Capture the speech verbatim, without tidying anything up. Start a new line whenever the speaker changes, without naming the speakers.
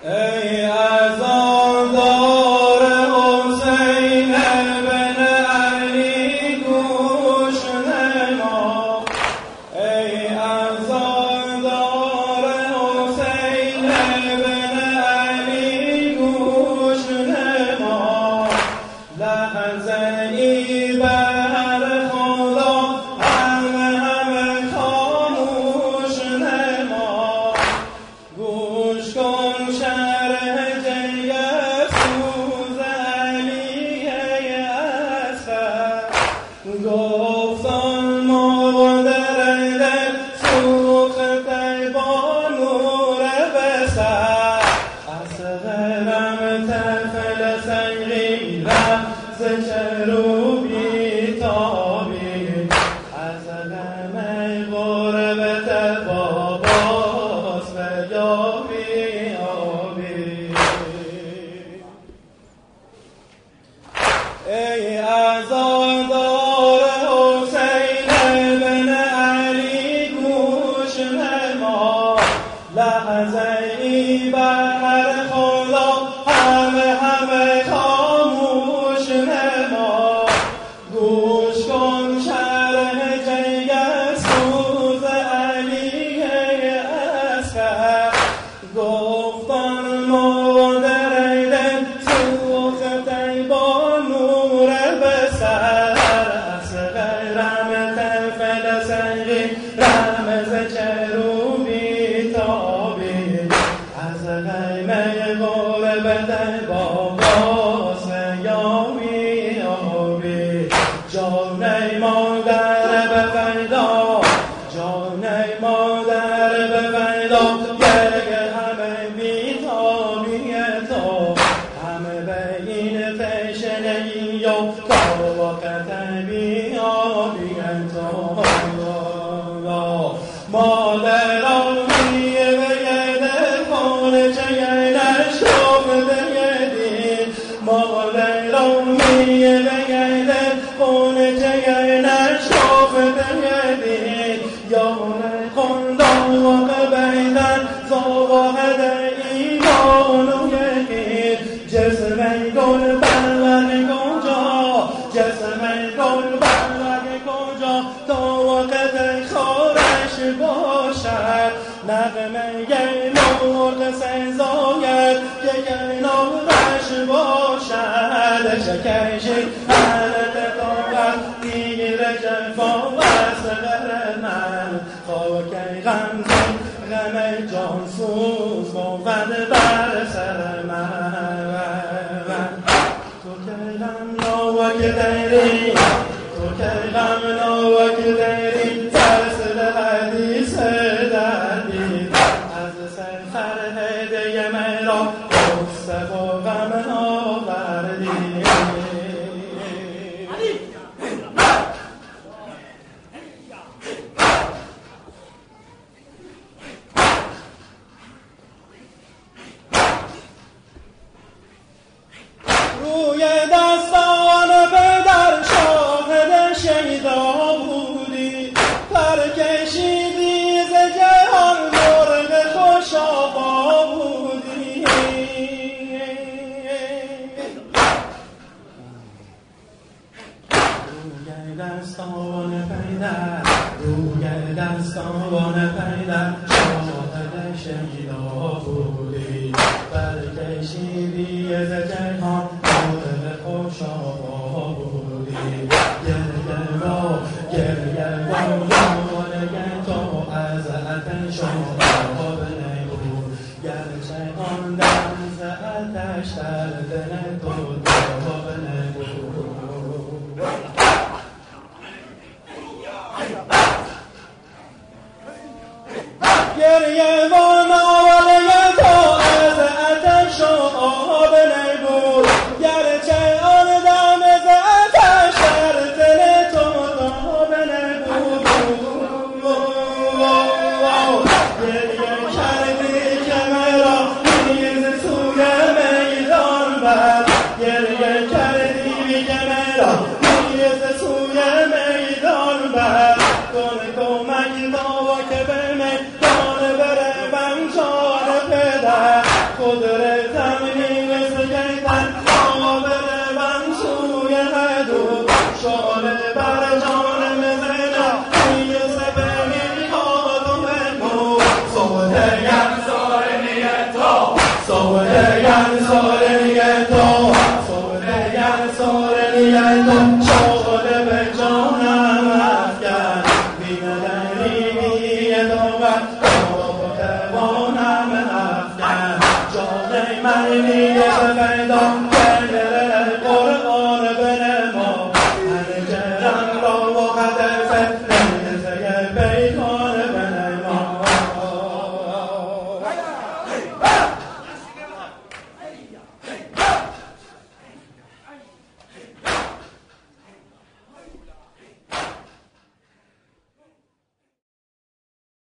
ای عزادار حسین بن علی گوش نما، ای عزادار حسین بن علی گوش نما، لحظه ای بر خدا همه همه خاموش نما، گوش کن شرح جیسوز علی اصغر، گفتان مادر دل سوخته با نور بصر، اصغرم طفل صغیرم ز چروبی تابی، از غم غربت باباس و یابی آبی. ای عزادار حسین بن علی گوش نما، لحظه ای بر خدا همه همه خاموش نما، گوش کن شرح جیسوز علی اصغر، گفتان مادر دل سوخته با نور بصر، اصغرم طفل صغیرم ز چروبی تابی، از غم غربت باباس یابی آبی. جان مادر به فدا، جان مادر به فدا، گرگ همه بیتابی تو، همه به این تشنگی و تا وقت بیابی تو. مادرانی بگرد کن چگرش شبدگردی، مادرانی بگرد کن چگرش شبدگردی، یار خندان و قبیدن زواهد ایمان و یقین، جسم گل برلگ کجا، جسم گل برلگ کجا، تا وقت خارش باشد، نغمه مرغ سزاید که کنارش باشد، شکشی حالت طاقت تیر جفا و اصغر من، خاک غمزن غم جانسوز بود بر سر من. تو که غم ناوک داری، تو که غم ناوک داری، ترسل حدیث دردی، از سر فرهده مرا قصه و غم آوردی. روی دستان پدر شاهد شیدا بودی، پر کشیدی ز جهان مرغ خوشابا بودی. روی دستان پدر، روی دستان پدر شاهد شیدا بودی، پر کشیدی ز جهان مرغ خوشابا بودی. گریه با گریه با جانگه تو از آتش آب نبود، گرچه آن دم ز آتش در دل تو آب نبود. گریه و ناله تو از آتش آب نبود، گرچه آن دم ز آتش در دل تو آب نبود. گریه کردی که مرا نیز سوی میدان بر، آینی